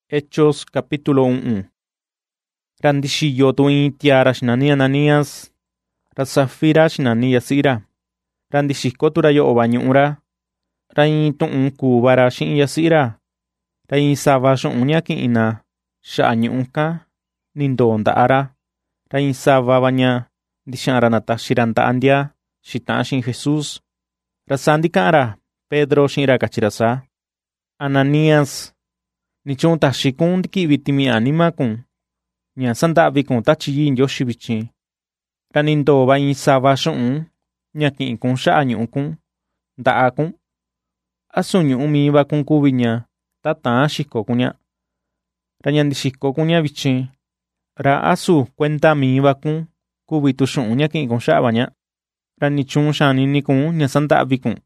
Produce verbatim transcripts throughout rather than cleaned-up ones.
Hechos capítulo uno. Randixiyo tuin tiara xnani Ananías, ra Safira xnani yasira. Randixiko tura yo'o bañu'ra, ra in tu'un kuvara xi'in yasira. Ra in sava xu'un ña ki'ina xa'a ñu'uka nindo nda'ara. Ra in sava vaña ndixa'ra nataxira nda'a ndia xita'a xi'in Jesús. Ra sa ndika'ra Pedro xi'inra kachira sa: Ananías, nichun taxi kun ndiki'vi timi anima kun ña sanda'vi kun Tachi Yii Ndioxi vichin. Ra nindo va in sava xu'un ña ki'in kun xa'a ñu'u kun nda'a kun. Asu ñu'u mi va kun kuvi ña tatán xiko kun ña. Ra ña ndixiko kun ña vichin, ra asu kuenda mi va kun kuvi tu xu'un ña ki'in kun xa'a va ña. Ra nichun xanini kun ña sanda'vi kun.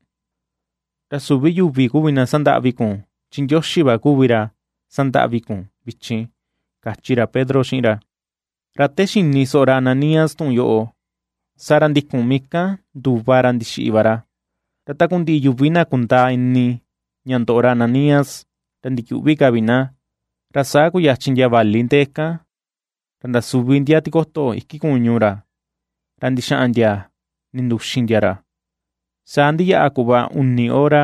Ra suvi yuvi kuvi na sanda'vi kun, chi Ndioxi va kuvi ra sanda'vi kun vichin, kachira Pedro xi'inra. Ra te xini so'o ra Ananías tu'un yo'o, sa ra ndikun mika nduva ra ndixi'i ra. Ra taku ndi'i yuvi na kundaa ini ña ndo'o ra Ananías, ra ndiyu'vi kavi na, ra sa kuyachin ndia vali nteeka, ra ndasuvi ndia tikoto iki kuñu ra, ra ndixa'an ndia ninduxin ndia ra. Sa ndiya'a kuva uni hora,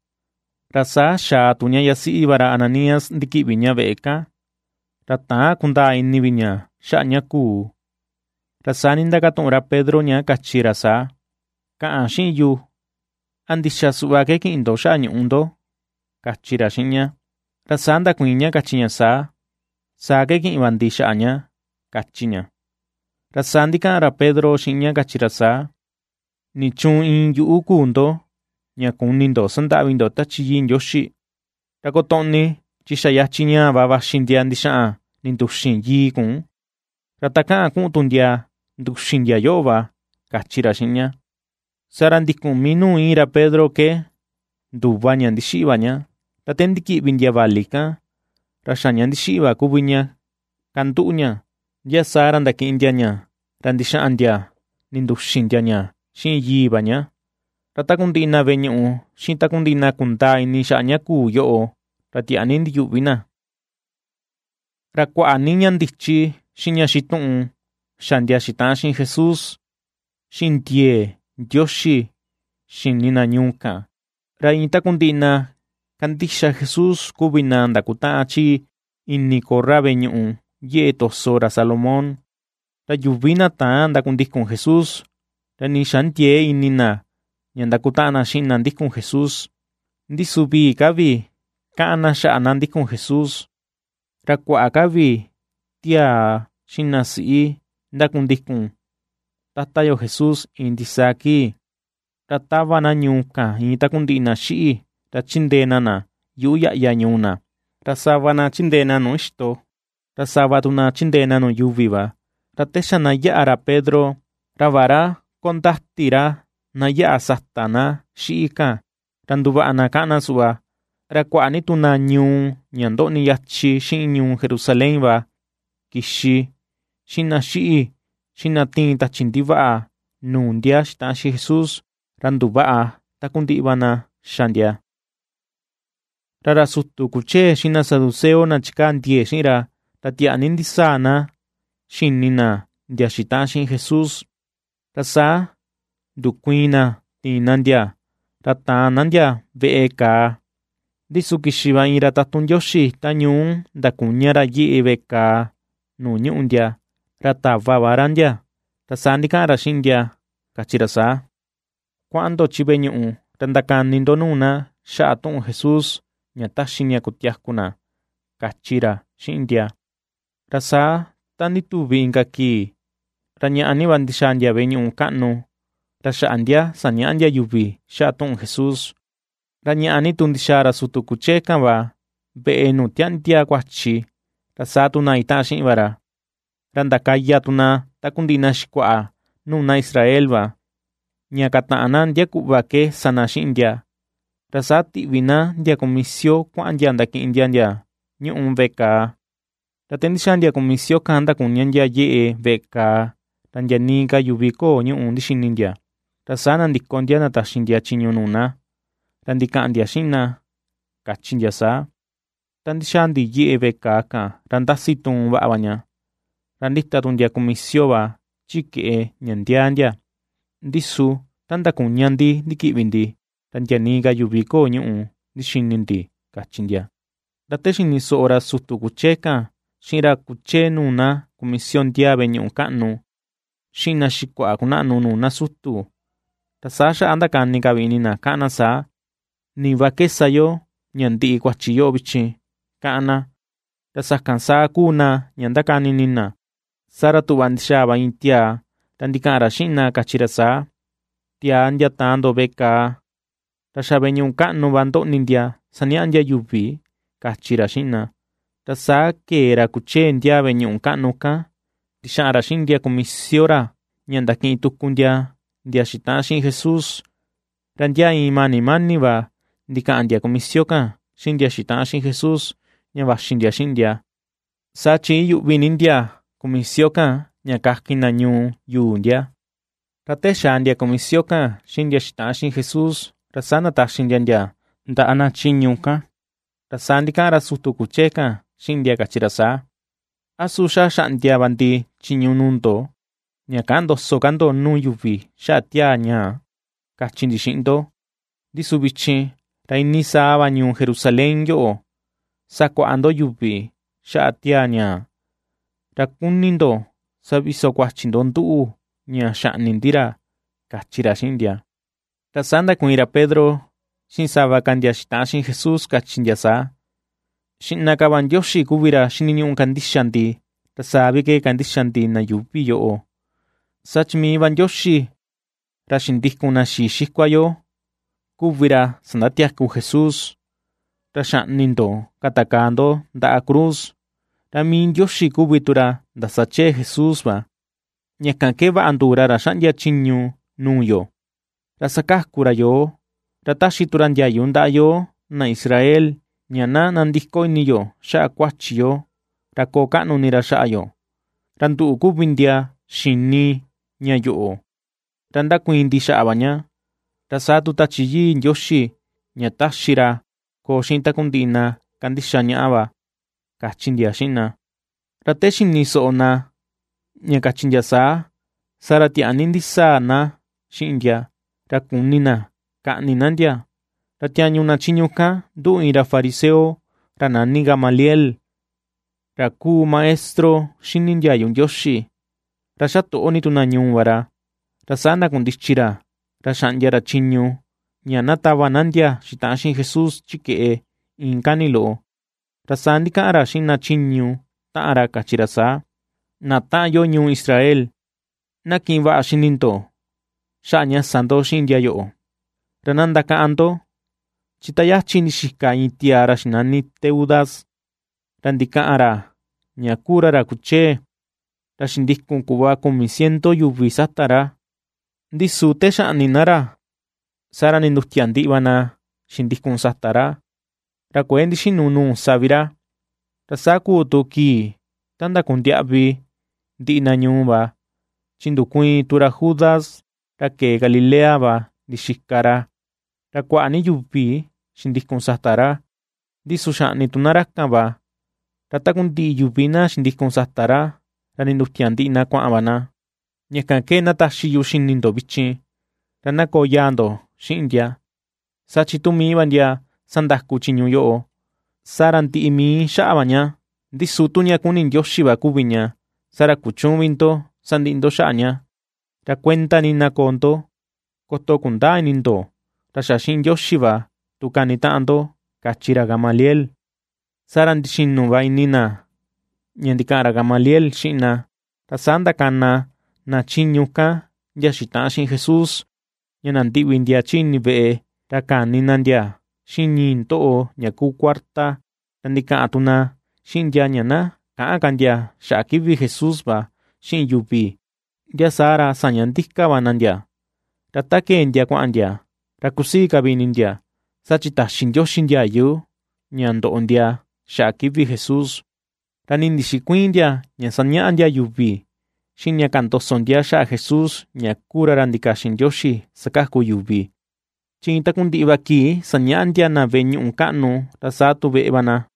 ra sa xaa tu ña yasi'i va ra Ananías ndiki'vi ña ve'e ka, ra taan kundaa inivi ña xa'a ña kuu. Ra sa nindakatu'un ra Pedro ña kachi ra sa: ―Ka'an xi'in yu, ¿a ndixa su'va ke ki'in ndo xa'a ñu'u ndo? ―kachi ra xi'in ña. Ra sa ndakuiin ña kachi ña sa: ―Saa ke ki'in va ndi xa'a ña ―kachi ña. Ra sa ndika'an ra Pedro xi'in ña kachi ra sa: ―Nichun in yu'u kuu ndo ña kuni ndo sanda'vi ndo Tachi Yii Ndioxi. Ra koto'ni chi xa yachi ña va vaxi ndia ndixa'an ninduxin yii kun. Ra ta ka'an ku'un tu ndia nduxin ndia yo'o va ―kachi ra xi'in ña. Sa ra ndikun mi nuu in ra Pedro ke nduva ña ndixi'i va ña. Ra te ndiki'vi ndia vali ka, ra xa ña ndixi'i va kuvi ña kandu'u ña, ndia sa ra ndaki'in ndia ña, ra ndixa'an ndia ninduxin ndia ña xi'in yii va ña. Ra taku ndi'i na ve'e ñu'u xi'in taku ndi'i na kundaa ini xa'a ña kuu yo'o, ra tia'ni ndiyu'vi na. Ra kua'a ni ña ndichi xi'in ña xitu'un xa ndia xita'an xi'in Jesús, xi'in ndiee Ndioxi xini na ñuu kan. Ra in taku ndi'i na kandixa Jesús kuvi na ndakuta'an chi ini korra ve'e ñu'u ye'e toso ra Salomón. Ra yuvi na taan ndakundikun Jesús, ra ni xa ndiee ini na ña ndakuta'an na xi'in na ndikun Jesús. Ndisu vii kavi ka'an na xa'a na ndikun Jesús. Ra kua'a kavi tiaa xi'in nasi'i ndakundikun Tata yo Jesús iin ndisaa kii. Ra tava na ñuu kan iin taku ndi'i na xi'i, ra chindee na na yu'u ya'ya ñuu na. Ra sava na chindee na nuu ixto, ra sava tu na chindee na nuu yuvi va. Ra te xa na ya'a ra Pedro, ra vara kondati ra na ya'a sata na xi'i kan, ra nduva'a na ka'an na su'va. Ra kua'a ni tu na ñuu ña ndo'ni yachi xi'in ñuu Jerusalén va kixi, xi'in na xi'i, xi'in na tiin tachi ndiva'a nuu ndia xita'an xi'in Jesús, ra nduva'a taku ndi'i va na xa ndia. Ra ra sutu kuchee xi'in na saduceo na chikaa ndiee xi'in ra, ra tia'ni ndisaa na xini na ndia xita'an xi'in Jesús. Ra sa ndukuiin na tiin na ndia, ra taan na ndia ve'e kaa. Ndisu kixi va in ra tatun Ndioxi ta ñuu ndakuña ra yi'i ve'e kaa nuu ñu'u ndia, ra tava va ra ndia. Ra sa ndika'an ra xi'in ndia, kachi ra sa: ―Kua'an ndo chi ve'e ñu'u ra ndakani ndo nuu na xa'a tu'un Jesús ña taxi ña kutiaku na ―kachi ra xi'in ndia. Ra sa ta ndituvi inka kii, ra ña'a ni va ndixaa ndia ve'e ñu'u ka'nu, ra xa'a ndia saña'a ndia yuvi xa'a tu'un Jesús. Ra ña'a ni tu ndixaa ra sutu kuchee kan va ve'e nu tia'ni ndia kuachi, ra saa tu na ita'an xi'in va ra. Ra ndakaya tu na taku ndi'i na xikua'a nuu na Israel va, ña kata'an na ndia ku'va ke sana xi'in ndia. Ra saa ti'vi na ndia kumisio kua'an ndia ndaki'in ndia ndia ñu'u ve'e kaa. Ra te ndixaa ndia kumisio kan ndakuña ndia ye'e ve'e kaa, ra ndia nii ka yuvi koo ñu'u ndixini ndia. Ra saa nandiko ndia nataxi ndia chiñu nuu na, ra ndika'an ndia xi'in na, kachi ndia sa: Tandixaa ndiyi'i vekaa kan ra ndasi tuun va'a ña. Ra ndita tuun ndia kumisio va chike'e ña ndiaa ndia. Ndisu tandakuña ndi ndiki'vi ndi ra ntianii ka yuvi koo ñu'u ndixini ndi, kachi ndia. Ra te xini so'o ra sutu kuchee kan xi'in ra kuchee nuu na kumisio ndiaa ve'e ñu'u ka'nu xi'in na xikua'a kuna'nu nuu na sutu. Ta saa xa'a ndakani ka vi ini na ka'an na saa: ni va kesa yo ña ndi'i kuachi yo vichin, ka'an na. Ta sakan saa kuu na ña ndakani ini na. Saa ra tu'va ndixaa va in tiaa ra ndika'an ra xi'in na kachi ra saa: tiaa ndia taan ndo ve'e kaa, ra xa ve'e ñu'u ka'nu va ndo'ni ndia sania'a ndia yuvi, kachi ra xi'in na. Ta saa kee ra kuchee ndiaa ve'e ñu'u ka'nu kan, ndixa'an ra xi'in ndia kumisio ra ña ndaki'in tuku ndia ndia xita'an xi'in Jesús. Ra ndiaa in mani mani va ndika'an ndia kumisio kan xi'in ndia xita'an xi'in Jesús ña vaxi ndia xi'in ndia. Saa chiin yu'vi ni ndia kumisio kan ña kakin na ñuu yuu ndia. Ra te xaa ndia kumisio kan xi'in ndia xita'an xi'in Jesús, ra saa nataxi ndia ndia nda'a na chiñu kan. Ra saa ndika'an ra sutu kuchee kan xi'in ndia kachi ra saa: asu xa xa'ndia va ndi chiñu nuu ndo ña ka'an ndoso ka ndo nuu yuvi xa'a tiaa ñaa, kachi ndi xi'in ndo. Ndisu vichin ra ini saa va ñuu Jerusalén yo'o sakua'a ndo yuvi xa'a tiaa ñaa. Ra kuni ndo saviso kuachi ndo ndu'u ña xa'ni ndi ra, kachi ra xi'in ndia. Ta saa ndakuiin ra Pedro xi'in sava ka ndia xita'an xi'in Jesús kachi ndia saa: xi'na ka va Ndioxi kuvi ra xini ñu'u kandixa ndi, ta savi ke kandixa ndi na yuvi yo'o. Saa chi mii va Ndioxi ra xindikun na xii xikua yo kuvi ra sandatiaku Jesús, ra xa'ni ndo katakaa ndo nda'a cruz. Ra mii Ndioxi kuvi tu ra ndasachee Jesús va. Ñakan ke va'a nduu ra ra xa'ndia chiñu nuu yo, ra sakaku ra yo, ra taxi tu ra ndiayu nda'a yo na Israel ña na nandiko ini yo xa'a kuachi yo, ra koo ka'nu ni ra xa'a yo. Ra ndu'u kuvi ndia xini ña yo'o, ra ndakuiin ndi xa'a va ña. Ra saa tu Tachi Yii Ndioxi ña taxi ra koo xi'in takundi'i na kandixa ña'a va, kachi ndia xi'in na. Ra te xini so'o na ña kachi ndia saa, saa ra tia'ni ndisaa na xi'in ndia, ra kuni na ka'ni na ndia. Ra tiañu na chiñu kan ndu'u in ra fariseo ra nani Gamaliel, ra kuu maestro xini ndiayu Ndioxi. Ra xato'o ni tu na ñuu va ra. Ra saa ndakundichi ra, ra xa'ndia ra chiñu ña natava na ndia xita'an xi'in Jesús chike'e in kani lo'o. Ra saa ndika'an ra xi'in na chiñu ta'an ra kachi ra saa: na ta'an yo ñuu Israel, naki'in va'a xini ndo xa'a ña sa ndo xi'in ndia yo'o. Ra na ndaka'an ndo, chi ta yachi ndixika in tiaa ra xinani Teudas, ra ndika'an ra ña kuu ra ra kuchee, ra xindikun kuva kumi ciento yuvi sata ra. Ndisu te xa'ni na ra, saa ra nindutia ndi'i va na xindikun sata ra, ra kuee ndixinu nuu savi ra. Ra saa kuu tu kii ta ndakundia'vi ndi'i na ñuu va, chi ndukuiin tu ra Judas ra kee Galilea va ndixika ra. Ra kua'a ni yuvi xindikun sata ra, ndisu xa'ni tu na rakan va. Ra takundi'i yuvi na xindikun sata ra, ra nindutia ndi'i na kua'an va na. Ñakan ke nataxi yu xini ndo vichin, ra na koo yaa ndo xi'in ndia. Saa chi tu mii va ndia sandaku chiñu yo'o, saa ra ndi'i mii xa'a va ña. Ndisu tu ña kuni Ndioxi va kuvi ña, saa ra kuchunvi ndo sandi'i ndo xa'a ña. Ra kuenta ni na koo ndo, koto kundaa ini ndo ra xa xi'in Ndioxi va tu kani ta'an ndo, kachi ra Gamaliel. Saa ra ndixinu va ini na ña ndika'an ra Gamaliel xi'in na. Ra saa ndakana na chiñu kan ndia xita'an xi'in Jesús ña nandi'vi ndia chini ve'e ra kani na ndia xi'in ñii nto'o ña kuu kuarta. Ra ndika'an tu na xi'in ndia ña na ka'an ka ndia xa'a kivi Jesús va xi'in yuvi. Ndia saa ra saña ndika va na ndia. Ra ta kee ndia kua'an ndia, ra kusii ka vi ini ndia, saa chi taxi Ndioxi ndiayu ña ndo'o ndia xa'a kivi Jesús. Ra ni ndixikuiin ndia ña saña'a ndia yuvi xi'in ña kandoso ndia xa'a Jesús ña kuu ra ra ndikaxi Ndioxi sakaku yuvi. Chi takundi'i va kii saña'a ndia na ve'e ñu'u ka'nu ra saa tu ve'e va na.